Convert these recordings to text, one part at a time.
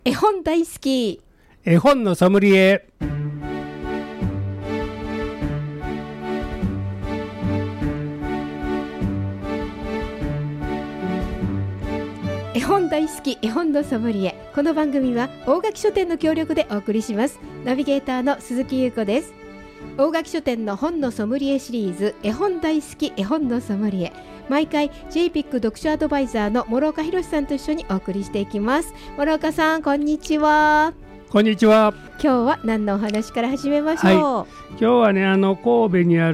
絵本大好き、 絵本のソムリエ。 絵本大好き、絵本のソムリエ。この番組は大垣書店の協力でお送りします。ナビゲーターの鈴木優子です。大垣書店の本のソムリエシリーズ、絵本大好き、絵本のソムリエ。毎回 JPIC 読書アドバイザーの諸岡博さんと一緒にお送りしていきます。諸岡さん、こんにちは。 こんにちは。 今日は何のお話から始めましょう。 今日はね、神戸にある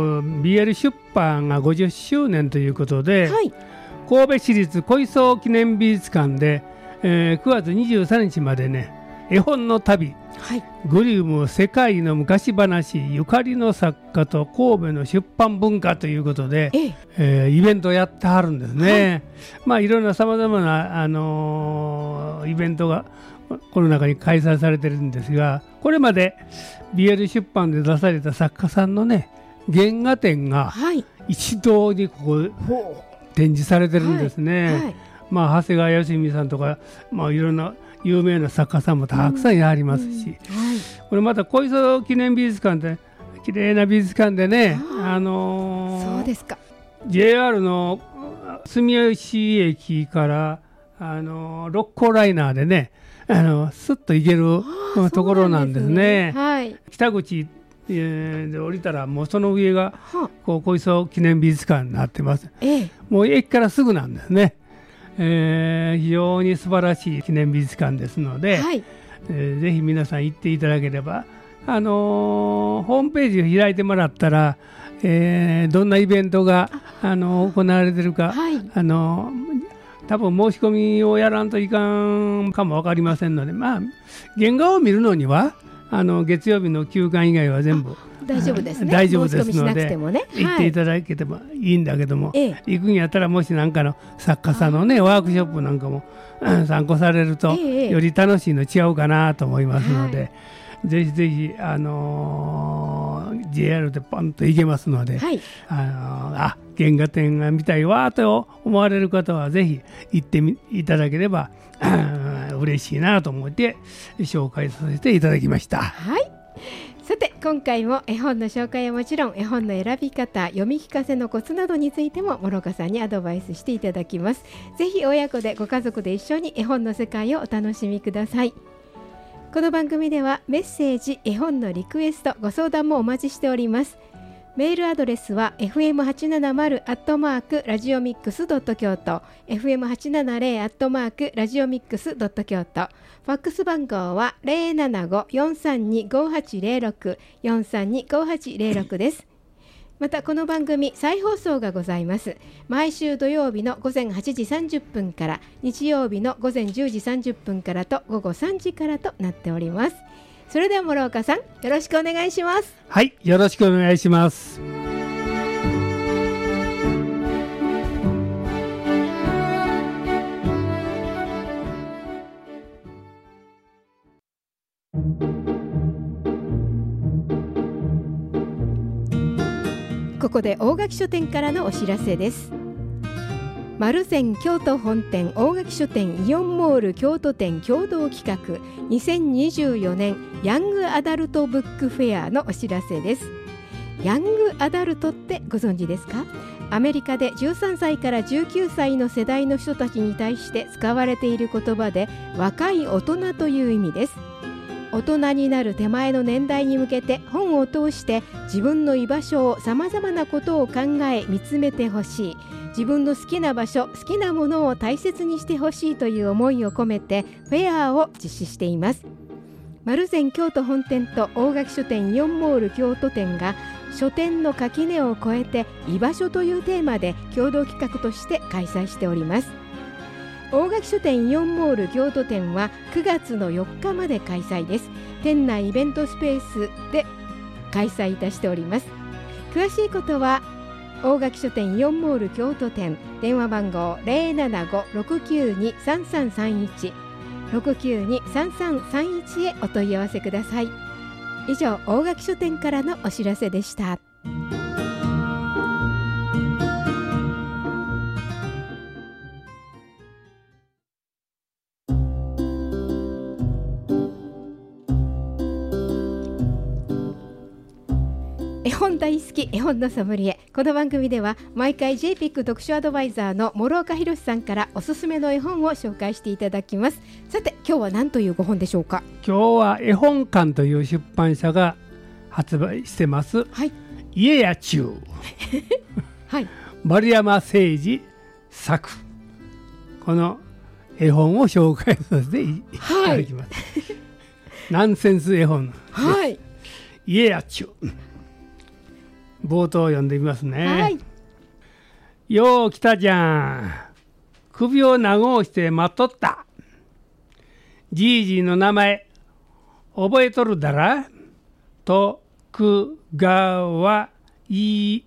BL 出版が50周年ということで、神戸市立小磯記念美術館で、9月23日までね、絵本の旅、グリム世界の昔話ゆかりの作家と神戸の出版文化ということで、イベントをやってはるんですね。いろんなさまざまな、イベントがこの中に開催されてるんですが、これまで BL 出版で出された作家さんのね、原画展が一堂にここ展示されてるんですね。長谷川芳美さんとか、いろんな有名な作家さんもたくさんやりますし、これまた小磯記念美術館で綺麗な美術館でね、 そうですか。 JR の住吉駅から六甲ライナーでね、スッと行けるところなんですね。北口で降りたらもうその上が小磯記念美術館になってます。もう駅からすぐなんですね。非常に素晴らしい記念美術館ですので、ぜひ皆さん行っていただければ、ホームページを開いてもらったら、どんなイベントが行われてるか、多分申し込みをやらんといかんかも分かりませんので、原画を見るのには月曜日の休館以外は全部大丈夫ですね。 大丈夫ですので、 行っていただければいいんだけども、行くんやったらもし何かの作家さんのねワークショップなんかも参考されると、より楽しいの違うかなと思いますので、ぜひぜひJR でポンと行けますので、原画展が見たいわと思われる方はぜひ行っていただければ嬉しいなと思って紹介させていただきました。 さて今回も絵本の紹介はもちろん、絵本の選び方、読み聞かせのコツなどについても諸岡さんにアドバイスしていただきます。ぜひ親子でご家族で一緒に絵本の世界をお楽しみください。この番組ではメッセージ、絵本のリクエスト、ご相談もお待ちしております。メールアドレスは fm870@radiomix.kyoto、 fm870@radiomix.kyoto、 ファックス番号は 075-432-5806 432-5806 です。またこの番組再放送がございます。毎週土曜日の午前8時30分から、日曜日の午前10時30分からと午後3時からとなっております。それでは諸岡さん、よろしくお願いします。 よろしくお願いします。 ここで大垣書店からのお知らせです。丸善京都本店大垣書店イオンモール京都店共同企画2024年ヤングアダルトブックフェアのお知らせです。ヤングアダルトってご存知ですか？アメリカで13歳から19歳の世代の人たちに対して使われている言葉で、若い大人という意味です。大人になる手前の年代に向けて本を通して自分の居場所を、さまざまなことを考え見つめてほしい、自分の好きな場所、好きなものを大切にしてほしいという思いを込めてフェアを実施しています。丸善京都本店と大垣書店イオンモール京都店が書店の垣根を越えて居場所というテーマで共同企画として開催しております。大垣書店イオンモール京都店は9月の4日まで開催です。店内イベントスペースで開催いたしております。詳しいことは大垣書店イオンモール京都店、電話番号 075-692-3331 692-3331 へお問い合わせください。以上、大垣書店からのお知らせでした。 絵本大好き絵本のソムリエ。この番組では毎回 JPIC 読書アドバイザーの諸岡博さんからおすすめの絵本を紹介していただきます。さて今日は何というご本でしょうか？ 今日は絵本館という出版社が発売してます、 はい、 家や中はい、 丸山誠二作、この絵本を紹介させていただきます、はい、ナンセンス絵本、 はい、 家や中。冒頭読んでみますね、はい、よう来たじゃん。首を長して待っとった。じいじの名前覚えとるだら。徳川家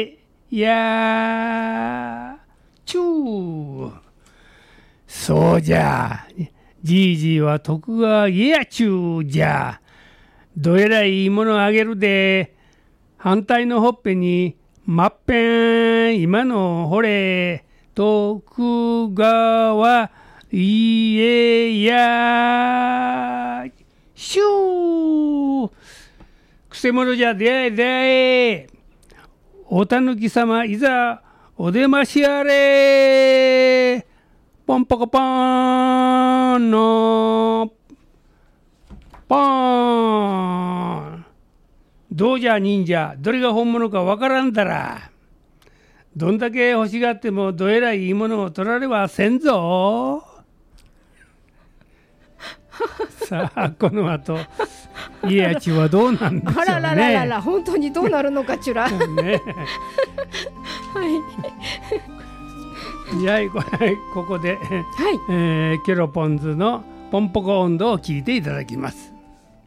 や中。そうじゃ、じいじは徳川家や中じゃ。どえらいいものあげるで。反対のほっぺにまっぺん今のほれ徳川家やしゅう。くせ者じゃ出会え出会え。おたぬき様いざお出ましあれ。ポンポコポーンのポーン。どうじゃ忍者、どれが本物かわからんだら。どんだけ欲しがってもどえらいいいものを取られはせんぞ。さあこの後家やちはどうなんでしょうね。 あららららら、本当にどうなるのかちゅら。ね、 はい。じゃあここで、はい、ケロポンズのポンポコ音頭を聞いていただきます。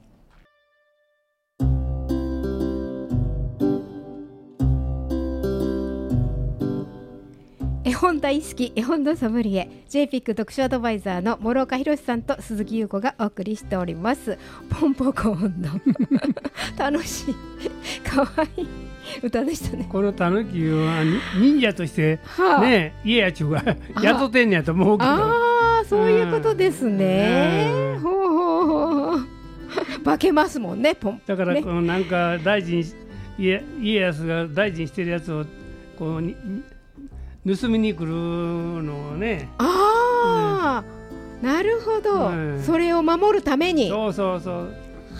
絵本大好き絵本のソムリエ JPIC 読書アドバイザーの諸岡博さんと鈴木優子がお送りしております。ポンポコ音頭楽しいかわいい歌でしたね。 このタヌキは忍者として、はあ、ね、家やちゅうが雇ってんねやと思うけど。 ああ、そういうことですね。ほうほうほう化けますもんね。ポンだからこのなんか大事に家康が大事にしてるやつをこう盗みに来るのをね。 ああ、なるほど、それを守るために。 そうそうそう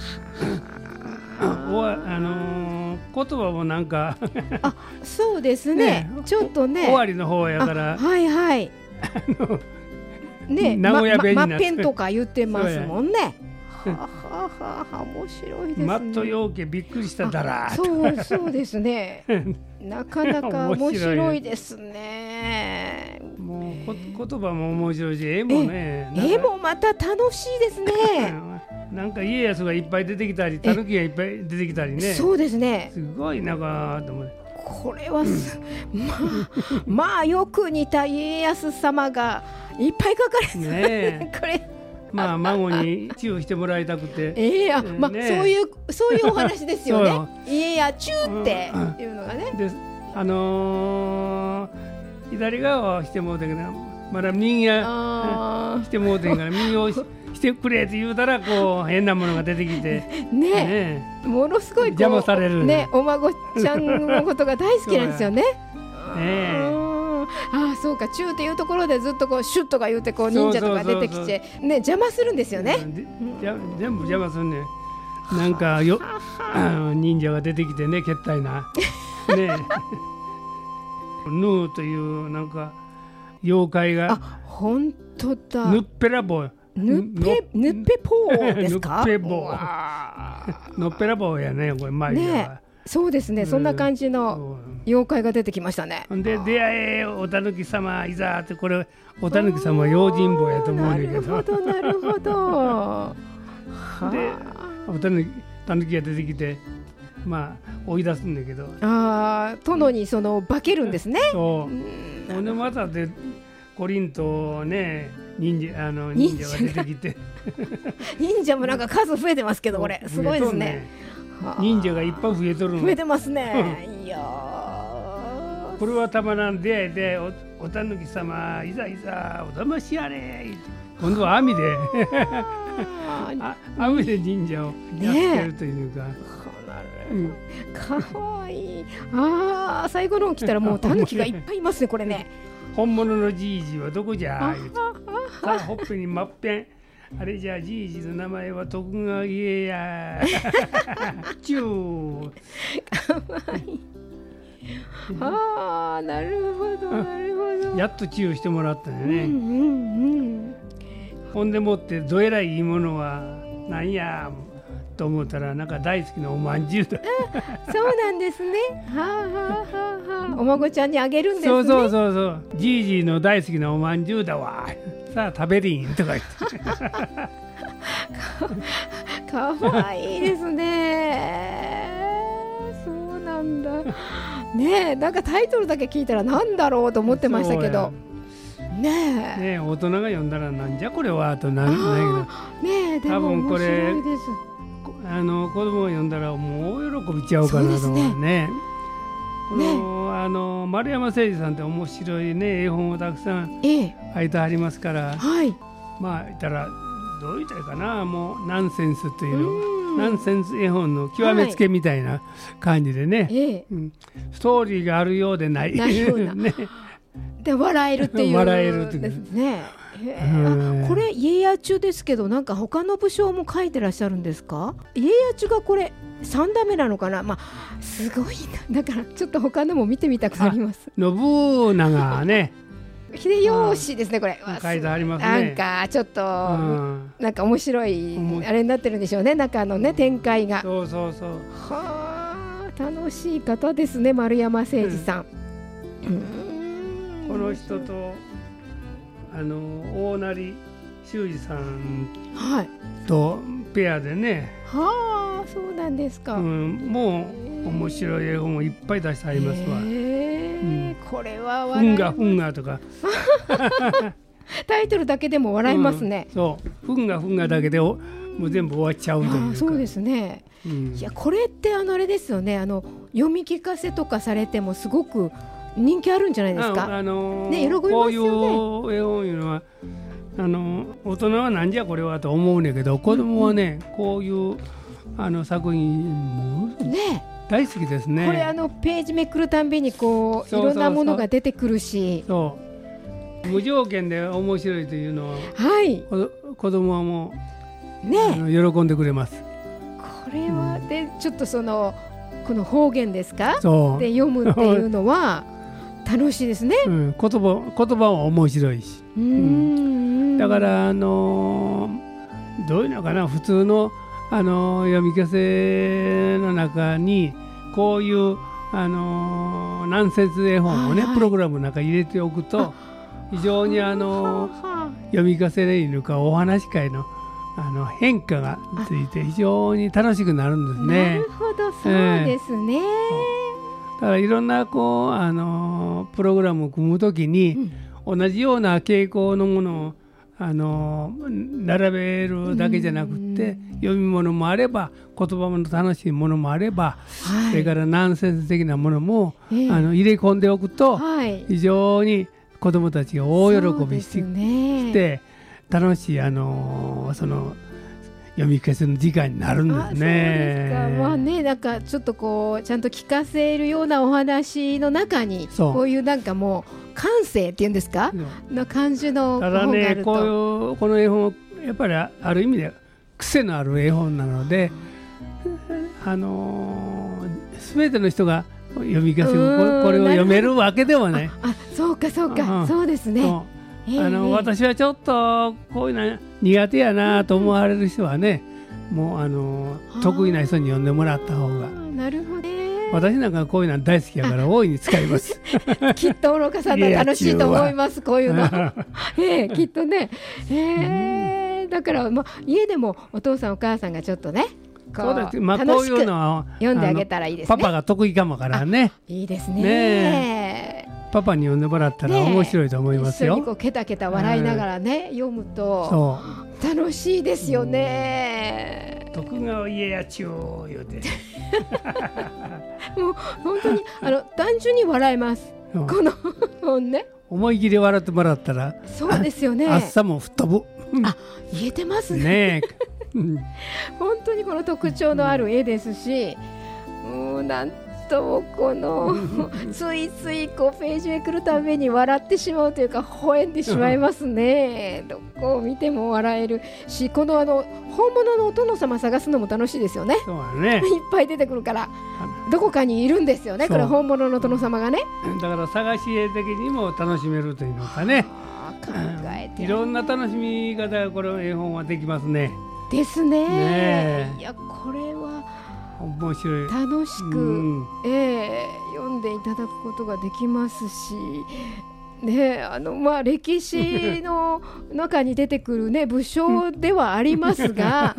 言葉もなんかあ、そうですね、ちょっとね終わりの方やから、 はいはいね、 名古屋弁になってまっぺんとか言ってますもんね。ははは、面白いですね。 マットようけびっくりしただら。 そうですねなかなか面白いですね。 もう言葉も面白いし、絵もね、 絵もまた楽しいですねなんか家康がいっぱい出てきたり、タヌキがいっぱい出てきたりね。 そうですね、 すごいなんかと思う。 これはまあよく似た家康様がいっぱい描かれてねこれまあ孫にチューしてもらいたくて、 まあね、そういうお話ですよね家やチューっていうのがね。 で左側はしてもうてんけど、まだ右がしてもうてんから、右をしてくれって言うたらこう変なものが出てきてね、ものすごい邪魔されるね。お孫ちゃんのことが大好きなんですよね。ああ、そうか、チューっていうところでずっとこうシュッとか言うてこう忍者とか出てきてね、邪魔するんですよね。 全部邪魔するね。なんか忍者が出てきてね、けったいなねヌーというなんか妖怪が、 本当だ、 ぬっぺらぼう、 ぬっぺぽーですか。 ぬっぺぼうのっぺらぼうやね、これ前は。 そうですね、そんな感じの妖怪が出てきましたね。 で出会えおたぬき様いざって、これおたぬき様は用心棒やと思うんだけど。 なるほどなるほどでおたぬきが出てきて、まあ追い出すんだけど、 殿に化けるんですね。 そう、ほんでまたでコリンとね忍者が出てきて忍者もなんか数増えてますけど、これすごいですね。 忍者がいっぱい増えとるの。 増えてますね。いやこれはたまらん出会いで、おたぬき様いざいざおだましやれ。今度は網で網で忍者をやっつけるというか、 かわいい。ああ、最後の方来たらもうタヌキがいっぱいいますねこれね。 本物のじいじはどこじゃ言うて、さあほっぺにまっぺん、あれじゃじいじの名前は徳川家やチュー。 かわいい。ああ、なるほどなるほど。 やっとチューしてもらったんでね。ほんでもってどえらいいいものはなんやと思ったら、なんか大好きなおまんじゅうだ。 そうなんですね。はあはあはあはあ。お孫ちゃんにあげるんですね。 そうそうそうそう。じいじの大好きなおまんじゅうだわ。さあ食べりんとか言って。 かわいいですね。そうなんだ。ねえ、なんかタイトルだけ聞いたらなんだろうと思ってましたけど。ねえ。大人が読んだらなんじゃこれはとなんないけど。ねえ、でも面白いです。 子供が読んだらもう喜びちゃうかなと思うね。この丸山誠二さんって面白いね絵本をたくさん書いてありますから、まあ言ったらどう言ったらいいかな、もうナンセンスというナンセンス絵本の極めつけみたいな感じでね、ストーリーがあるようでないね。 で笑えるっていう笑えるっていうね。これ家康中ですけど、なんか他の武将も書いてらっしゃるんですか？家康中がこれ3代目なのかな。まあすごいな。だからちょっと他のも見てみたくなります。 信長ね。 秀吉ですねこれ。 書いてありますね。 なんかちょっとなんか面白いあれになってるんでしょうね、中のね展開が。 そうそうそう。 はあ、楽しい方ですね丸山誠二さん。 この人と大成修二さんとペアでね。 はあ、そうなんですか。 もう面白い絵本をいっぱい出してありますわ。 これはふんがふんがとかタイトルだけでも笑いますね。 そうふんがふんがだけでもう全部終わっちゃうというか。 そうですね。いやこれってあれですよね、読み聞かせとかされてもすごく人気あるんじゃないですか。ね、喜びますよね。 こういう絵本いうのは大人はなんじゃこれはと思うねんけど、子供はね、こういう作品もね大好きですね。 これページめくるたんびにこういろんなものが出てくるし、 無条件で面白いというのは、子供はもうね喜んでくれます。 これはでちょっとこの方言ですかで読むっていうのは楽しいですね。 言葉は面白いし、だからどういうのかな、普通の読み聞かせの中にこういうナンセンス絵本をね、プログラムの中に入れておくと非常に読み聞かせでいいのかお話会の変化がついて非常に楽しくなるんですね。 なるほど、そうですね。 だからいろんなプログラムを組むときに、同じような傾向のものを並べるだけじゃなくて、読み物もあれば言葉の楽しいものもあれば、それからナンセンス的なものも、入れ込んでおくと、非常に子どもたちが大喜びして楽しいその読み聞かせの時間になるんですね。そうですか。 まあね、なんかちょっとこうちゃんと聞かせるようなお話の中にこういうなんかもう感性っていうんですか、の感じのただね、この絵本やっぱりある意味で癖のある絵本なので、全ての人が読み聞かせるこれを読めるわけではない。 そうかそうか、そうですね。 私はちょっとこういうの苦手やなと思われる人はね、もう得意な人に読んでもらった方が。 なるほどね。 私なんかこういうの大好きやから大いに使います。 きっと諸岡さんは楽しいと思います、こういうの。きっとね。だから家でもお父さんお母さんがちょっとね、 そうです。こういうのは読んであげたらいいですね。 パパが得意かもからね。 いいですね。 パパに読んでもらったら面白いと思いますよ。 一緒にこうケタケタ笑いながらね、読むと楽しいですよね。 徳川家康中言うてもう本当に単純に笑えます。この本ね。 思い切り笑ってもらったら、 そうですよね。 暑さも吹っ飛ぶ。 言えてますね。本当にこの特徴のある絵ですし、 もうなんともこのついついこうページへ来るために笑ってしまうというか微笑んでしまいますね。どこを見ても笑えるし、この本物のお殿様探すのも楽しいですよね。 そうだね、 いっぱい出てくるからどこかにいるんですよね、これ本物の殿様がね。 だから探し絵的にも楽しめるというのかね、 考えていろんな楽しみ方がこの絵本はできますね。 ですね。 ねいやこれは面白い、 楽しく、読んでいただくことができますし、ね、歴史の中に出てくる、ね、武将ではありますが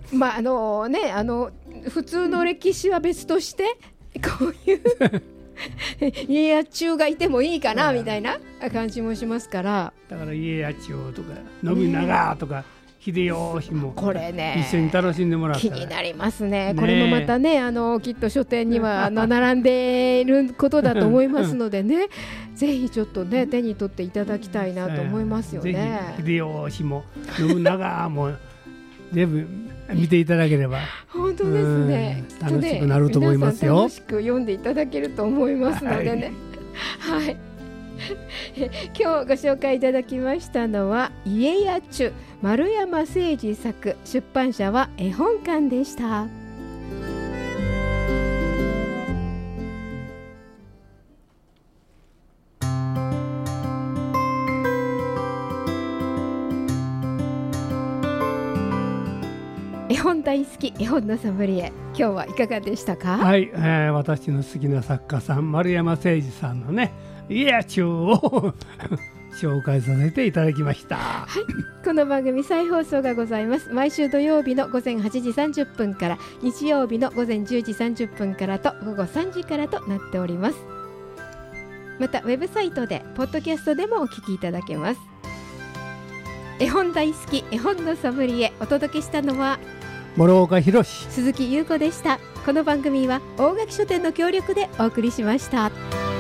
普通の歴史は別としてこういう家康中がいてもいいかなみたいな感じもしますから、 だから家康中とか信長とか、秀吉もこれね一緒に楽しんでもらったら気になりますね。これもまたねきっと書店には並んでいることだと思いますのでねぜひちょっとね手に取っていただきたいなと思いますよね。 ぜひ秀吉も信長も全部見ていただければ本当ですね、 楽しくなると思いますよ。 皆さん楽しく読んでいただけると思いますのでね、はい、今日ご紹介いただきましたのは家家中丸山誠二作、出版社は絵本館でした。絵本大好き、絵本のソムリエ、今日はいかがでしたか？ はい、私の好きな作家さん丸山誠二さんのね家家中を紹介させていただきました。 はい、この番組再放送がございます。毎週土曜日の午前8時30分から日曜日の午前10時30分からと午後3時からとなっております。またウェブサイトでポッドキャストでもお聞きいただけます。絵本大好き、絵本のソムリエ、お届けしたのは諸岡博史、 鈴木優子でした。この番組は大垣書店の協力でお送りしました。